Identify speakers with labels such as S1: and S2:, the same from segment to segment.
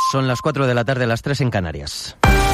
S1: Son las 4 de la tarde, las 3 en Canarias.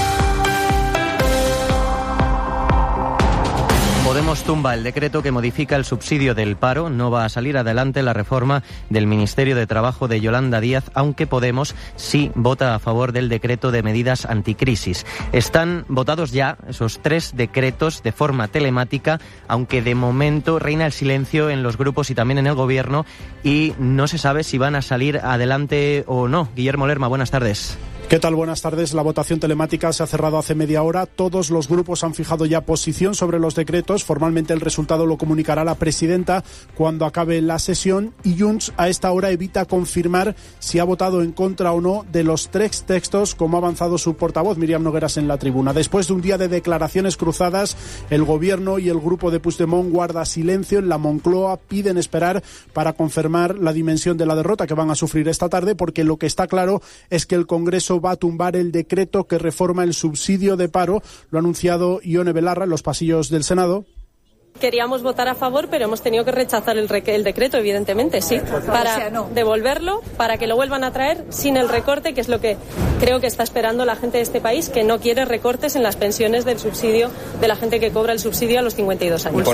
S1: Podemos tumba el decreto que modifica el subsidio del paro. No va a salir adelante la reforma del Ministerio de Trabajo de Yolanda Díaz, aunque Podemos sí vota a favor del decreto de medidas anticrisis. Están votados ya esos 3 decretos de forma telemática, aunque de momento reina el silencio en los grupos y también en el Gobierno y no se sabe si van a salir adelante o no. Guillermo Lerma, buenas tardes.
S2: ¿Qué tal? Buenas tardes. La votación telemática se ha cerrado hace media hora. Todos los grupos han fijado ya posición sobre los decretos. Formalmente el resultado lo comunicará la presidenta cuando acabe la sesión y Junts a esta hora evita confirmar si ha votado en contra o no de los 3 textos, como ha avanzado su portavoz Míriam Nogueras en la tribuna. Después de un día de declaraciones cruzadas, el Gobierno y el grupo de Puigdemont guarda silencio. En la Moncloa piden esperar para confirmar la dimensión de la derrota que van a sufrir esta tarde, porque lo que está claro es que el Congreso va a tumbar el decreto que reforma el subsidio de paro. Lo ha anunciado Ione Belarra en los pasillos del Senado.
S3: Queríamos votar a favor, pero hemos tenido que rechazar el decreto, evidentemente, sí, para devolverlo, para que lo vuelvan a traer sin el recorte, que es lo que creo que está esperando la gente de este país, que no quiere recortes en las pensiones del subsidio de la gente que cobra el subsidio a los 52 años.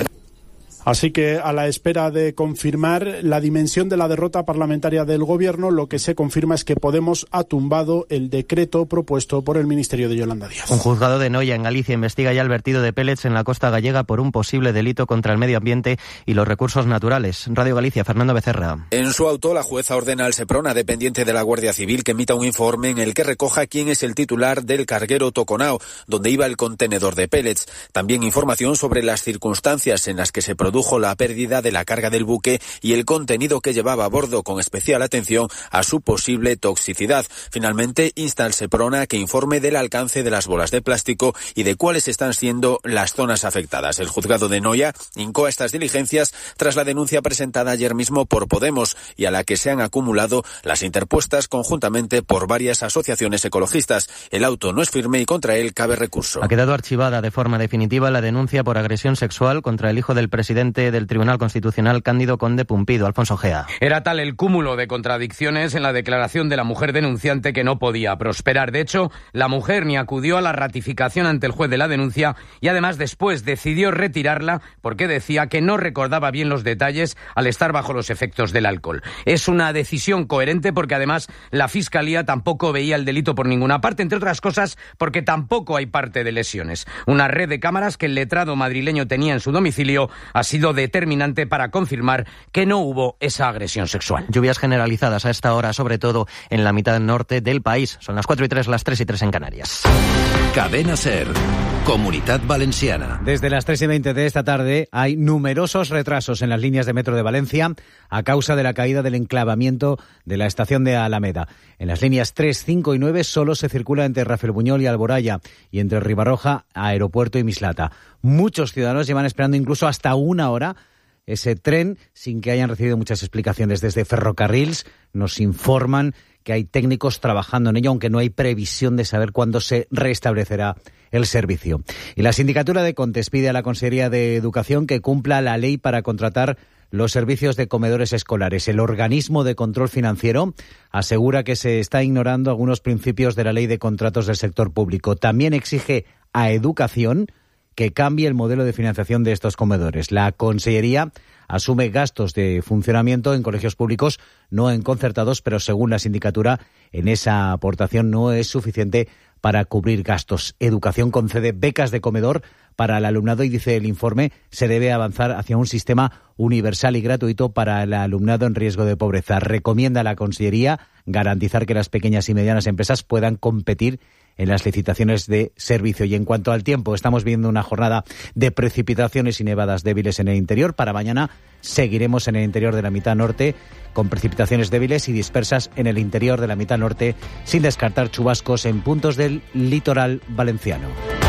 S2: Así que a la espera de confirmar la dimensión de la derrota parlamentaria del Gobierno, lo que se confirma es que Podemos ha tumbado el decreto propuesto por el Ministerio de Yolanda Díaz.
S1: Un juzgado de Noia, en Galicia, investiga ya el vertido de pellets en la costa gallega por un posible delito contra el medio ambiente y los recursos naturales. Radio Galicia, Fernando Becerra.
S4: En su auto, la jueza ordena al Seprona, dependiente de la Guardia Civil, que emita un informe en el que recoja quién es el titular del carguero Toconao, donde iba el contenedor de pellets. También información sobre las circunstancias en las que se produjo la pérdida de la carga del buque y el contenido que llevaba a bordo, con especial atención a su posible toxicidad. Finalmente, insta al Seprona a que informe del alcance de las bolas de plástico y de cuáles están siendo las zonas afectadas. El juzgado de Noia incoa estas diligencias tras la denuncia presentada ayer mismo por Podemos y a la que se han acumulado las interpuestas conjuntamente por varias asociaciones ecologistas. El auto no es firme y contra él cabe recurso.
S1: Ha quedado archivada de forma definitiva la denuncia por agresión sexual contra el hijo del presidente del Tribunal Constitucional, Cándido Conde Pumpido. Alfonso Gea.
S5: Era tal el cúmulo de contradicciones en la declaración de la mujer denunciante que no podía prosperar. De hecho, la mujer ni acudió a la ratificación ante el juez de la denuncia y además después decidió retirarla porque decía que no recordaba bien los detalles al estar bajo los efectos del alcohol. Es una decisión coherente porque además la Fiscalía tampoco veía el delito por ninguna parte, entre otras cosas porque tampoco hay parte de lesiones. Una red de cámaras que el letrado madrileño tenía en su domicilio ha sido determinante para confirmar que no hubo esa agresión sexual.
S1: Lluvias generalizadas a esta hora, sobre todo en la mitad norte del país. Son las 4:03, las 3:03 en Canarias.
S6: Cadena SER, Comunitat Valenciana.
S7: Desde las 3:20 de esta tarde hay numerosos retrasos en las líneas de metro de Valencia a causa de la caída del enclavamiento de la estación de Alameda. En las líneas 3, 5 y 9 solo se circula entre Rafelbuñol y Alboraya y entre Ribarroja, Aeropuerto y Mislata. Muchos ciudadanos llevan esperando incluso hasta una hora ese tren sin que hayan recibido muchas explicaciones. Desde Ferrocarrils nos informan que hay técnicos trabajando en ello, aunque no hay previsión de saber cuándo se restablecerá el servicio. Y la Sindicatura de Contes pide a la Consellería de Educación que cumpla la ley para contratar los servicios de comedores escolares. El organismo de control financiero asegura que se está ignorando algunos principios de la ley de contratos del sector público. También exige a Educación que cambie el modelo de financiación de estos comedores. La Consellería asume gastos de funcionamiento en colegios públicos, no en concertados, pero según la sindicatura, en esa aportación no es suficiente para cubrir gastos. Educación concede becas de comedor para el alumnado y, dice el informe, se debe avanzar hacia un sistema universal y gratuito para el alumnado en riesgo de pobreza. Recomienda a la Consellería garantizar que las pequeñas y medianas empresas puedan competir en las licitaciones de servicio. Y en cuanto al tiempo, estamos viendo una jornada de precipitaciones y nevadas débiles en el interior. Para mañana seguiremos en el interior de la mitad norte con precipitaciones débiles y dispersas en el interior de la mitad norte, sin descartar chubascos en puntos del litoral valenciano.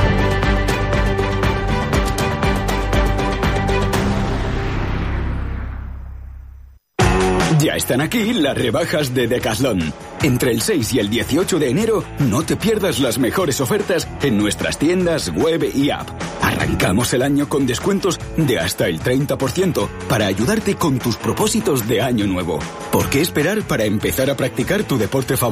S8: Ya están aquí las rebajas de Decathlon. Entre el 6 y el 18 de enero, no te pierdas las mejores ofertas en nuestras tiendas, web y app. Arrancamos el año con descuentos de hasta el 30% para ayudarte con tus propósitos de año nuevo. ¿Por qué esperar para empezar a practicar tu deporte favorito?